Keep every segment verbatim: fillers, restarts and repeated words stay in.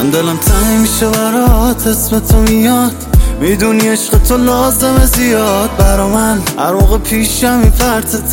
من دلم تنگ میشه برات، اسم تو میاد، میدونی عشق تو لازمه زیاد برا من، هر موقع پیشم میپرته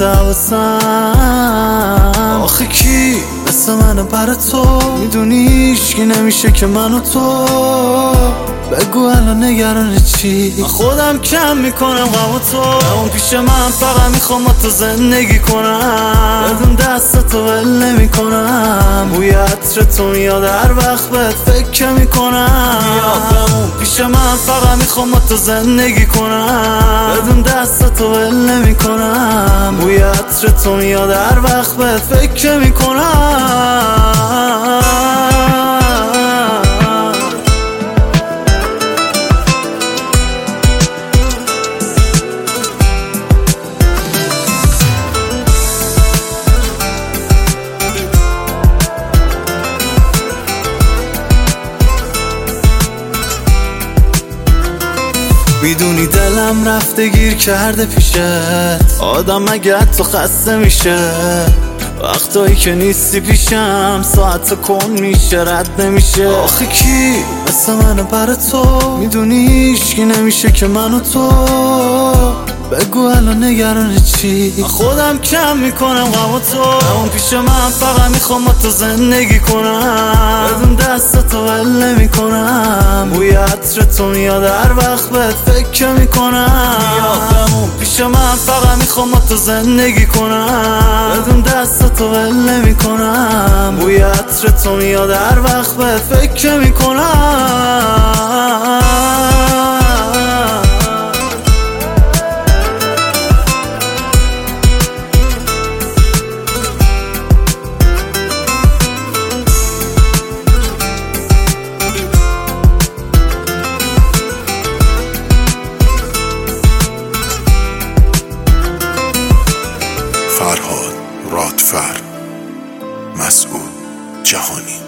تواسم. آخه کی مثل منه برا تو، میدونی هیچکی نمیشه که من و تو. بگو الان نگران چی، من خودم کم میکنم غم تو. اون پیش من فقط میخوام با تو زندگی کنم، بدون دست تو ول نمیکنم. بوی عطر تو میاد هر وقت بهت فکر میکنم. بمون پیش من فقط میخوام با تو زندگی کنم، بدون دست تو ول نمیکنم. بوی عطر تو میاد هر وقت بهت فکر میکنم. میدونی دلم رفته گیر کرده پیشت، آدم مگه تو خسته میشه وقتایی که نیستی پیشم، ساعت کن میشه رد نمیشه. آخه کی مثل منه برا تو، میدونی هیچکی نمیشه که من و تو. بگو الان نگران چی، من خودم کم میکنم غم تو. اون پیش من فقط میخوام با تو زندگی کنم، بدون دست تو ول نمیکنم. بوی عطر تو میاد هر وقت بهت فکر میکنم. اون پیش من فقط میخوام با تو زندگی کنم، بدون دست تو ول نمیکنم. بوی عطر تو میاد هر وقت بهت فکر میکنم. فرهاد رادفر، مسعود جهانی.